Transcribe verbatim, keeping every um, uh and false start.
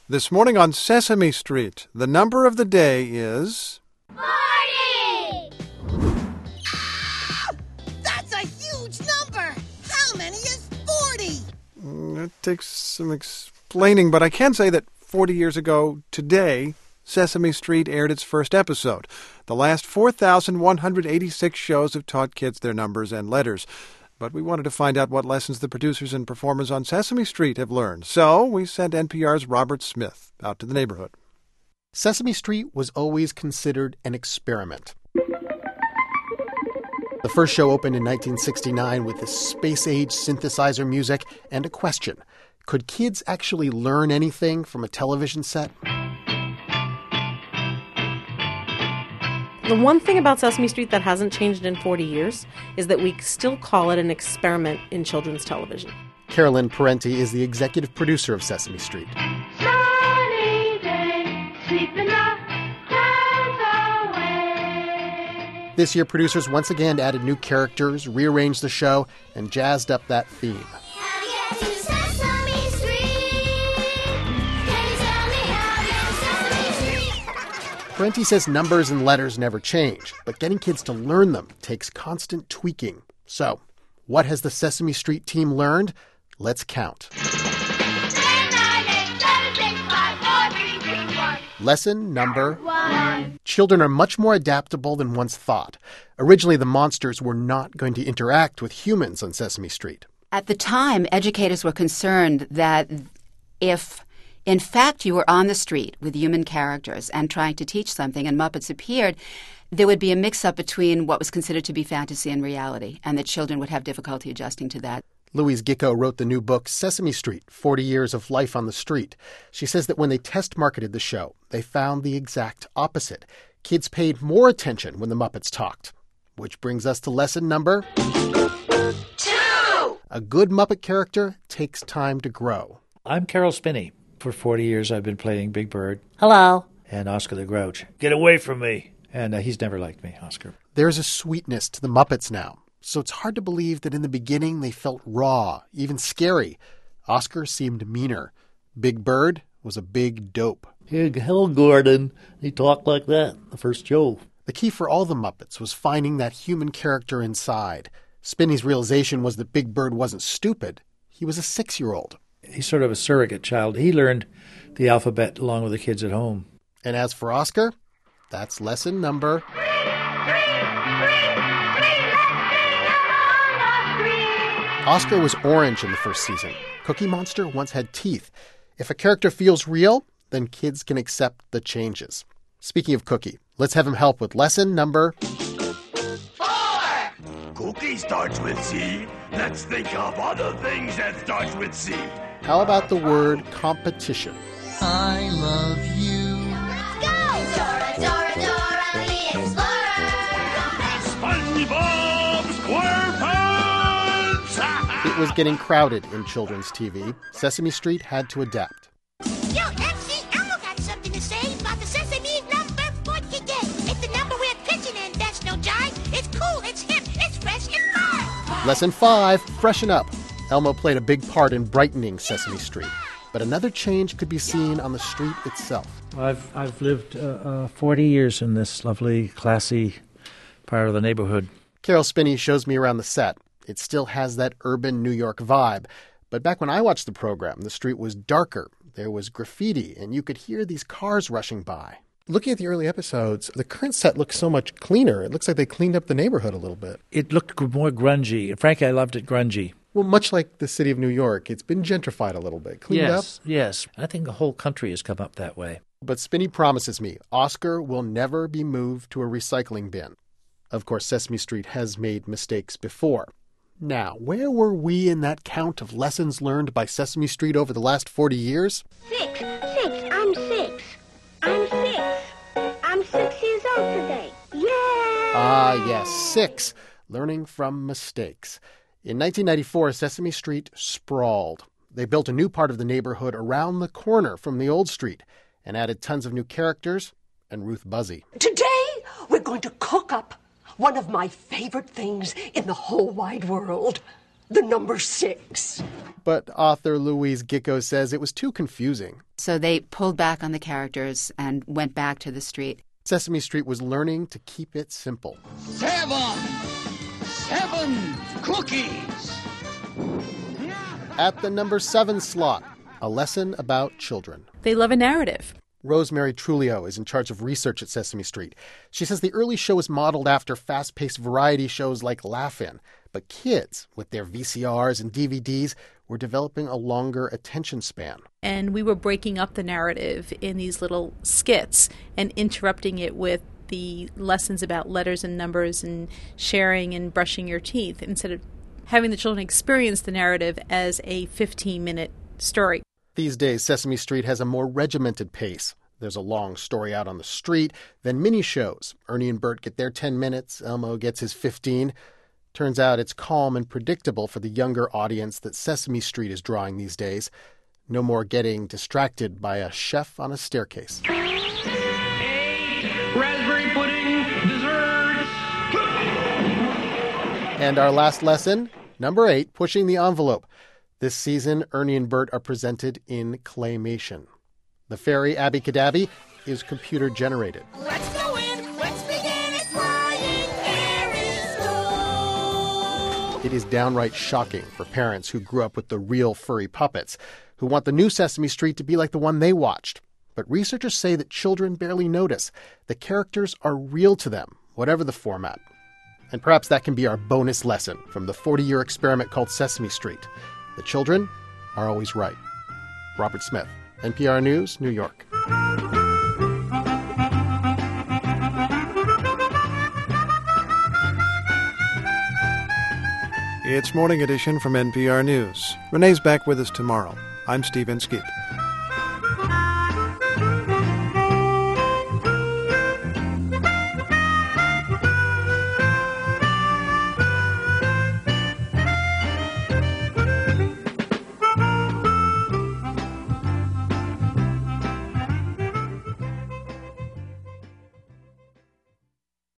This morning on Sesame Street, the number of the day is... forty! Ah! That's a huge number! How many is forty? It takes some explaining, but I can say that forty years ago today, Sesame Street aired its first episode. The last four thousand one hundred eighty-six shows have taught kids their numbers and letters. But we wanted to find out what lessons the producers and performers on Sesame Street have learned. So we sent N P R's Robert Smith out to the neighborhood. Sesame Street was always considered an experiment. The first show opened in nineteen sixty-nine with this space-age synthesizer music and a question. Could kids actually learn anything from a television set? The one thing about Sesame Street that hasn't changed in forty years is that we still call it an experiment in children's television. Carolyn Parenti is the executive producer of Sesame Street. Sunny day, sweeping the clouds away. This year, producers once again added new characters, rearranged the show, and jazzed up that theme. Parenti says numbers and letters never change, but getting kids to learn them takes constant tweaking. So, what has the Sesame Street team learned? Let's count. Lesson number one. Children are much more adaptable than once thought. Originally, the monsters were not going to interact with humans on Sesame Street. At the time, educators were concerned that if, in fact, you were on the street with human characters and trying to teach something and Muppets appeared, there would be a mix-up between what was considered to be fantasy and reality, and that children would have difficulty adjusting to that. Louise Gicco wrote the new book Sesame Street, forty years of Life on the Street. She says that when they test-marketed the show, they found the exact opposite. Kids paid more attention when the Muppets talked. Which brings us to lesson number... Two! A good Muppet character takes time to grow. I'm Carol Spinney. For forty years, I've been playing Big Bird. Hello. And Oscar the Grouch. Get away from me. And uh, he's never liked me, Oscar. There's a sweetness to the Muppets now. So it's hard to believe that in the beginning they felt raw, even scary. Oscar seemed meaner. Big Bird was a big dope. Hey, hello, Gordon. He talked like that the first show. The key for all the Muppets was finding that human character inside. Spinney's realization was that Big Bird wasn't stupid. He was a six-year-old. He's sort of a surrogate child. He learned the alphabet along with the kids at home. And as for Oscar, that's lesson number... Oscar was orange in the first season. Cookie Monster once had teeth. If a character feels real, then kids can accept the changes. Speaking of Cookie, let's have him help with lesson number... Four! Cookie starts with C. Let's think of other things that starts with C. How about the word competition? I love you. Let's go! Dora, Dora, Dora, the Explorer! SpongeBob SquarePants! It was getting crowded in children's T V. Sesame Street had to adapt. Yo, M C Elmo got something to say about the Sesame number forty day. It's the number we're pitching in, that's no jive. It's cool, it's hip, it's fresh and fun. Lesson five, freshen up. Elmo played a big part in brightening Sesame Street. But another change could be seen on the street itself. I've I've lived uh, uh, forty years in this lovely, classy part of the neighborhood. Carol Spinney shows me around the set. It still has that urban New York vibe. But back when I watched the program, the street was darker. There was graffiti, and you could hear these cars rushing by. Looking at the early episodes, the current set looks so much cleaner. It looks like they cleaned up the neighborhood a little bit. It looked more grungy. Frankly, I loved it grungy. Well, much like the city of New York, it's been gentrified a little bit, cleaned yes, up. Yes, I think the whole country has come up that way. But Spinney promises me Oscar will never be moved to a recycling bin. Of course, Sesame Street has made mistakes before. Now, where were we in that count of lessons learned by Sesame Street over the last forty years? Six, six, I'm six. I'm six. I'm six years old today. Yay! Ah, yes, six. Learning from mistakes. In nineteen ninety-four, Sesame Street sprawled. They built a new part of the neighborhood around the corner from the old street and added tons of new characters and Ruth Buzzy. Today, we're going to cook up one of my favorite things in the whole wide world, the number six. But author Louise Gicko says it was too confusing. So they pulled back on the characters and went back to the street. Sesame Street was learning to keep it simple. Seven! Seven cookies! At the number seven slot, a lesson about children. They love a narrative. Rosemary Trulio is in charge of research at Sesame Street. She says the early show was modeled after fast-paced variety shows like Laugh-In. But kids, with their V C Rs and D V Ds, were developing a longer attention span. And we were breaking up the narrative in these little skits and interrupting it with the lessons about letters and numbers and sharing and brushing your teeth instead of having the children experience the narrative as a fifteen-minute story. These days, Sesame Street has a more regimented pace. There's a long story out on the street, then mini-shows. Ernie and Bert get their ten minutes, Elmo gets his fifteen. Turns out it's calm and predictable for the younger audience that Sesame Street is drawing these days. No more getting distracted by a chef on a staircase. Hey, raspberry pudding, desserts. And our last lesson, number eight, pushing the envelope. This season, Ernie and Bert are presented in claymation. The fairy Abby Cadabby is computer generated. Let's go in, let's begin, it's flying periscope. It is downright shocking for parents who grew up with the real furry puppets, who want the new Sesame Street to be like the one they watched. But researchers say that children barely notice. The characters are real to them, whatever the format. And perhaps that can be our bonus lesson from the forty-year experiment called Sesame Street. The children are always right. Robert Smith, N P R News, New York. It's Morning Edition from N P R News. Renee's back with us tomorrow. I'm Steve Inskeep.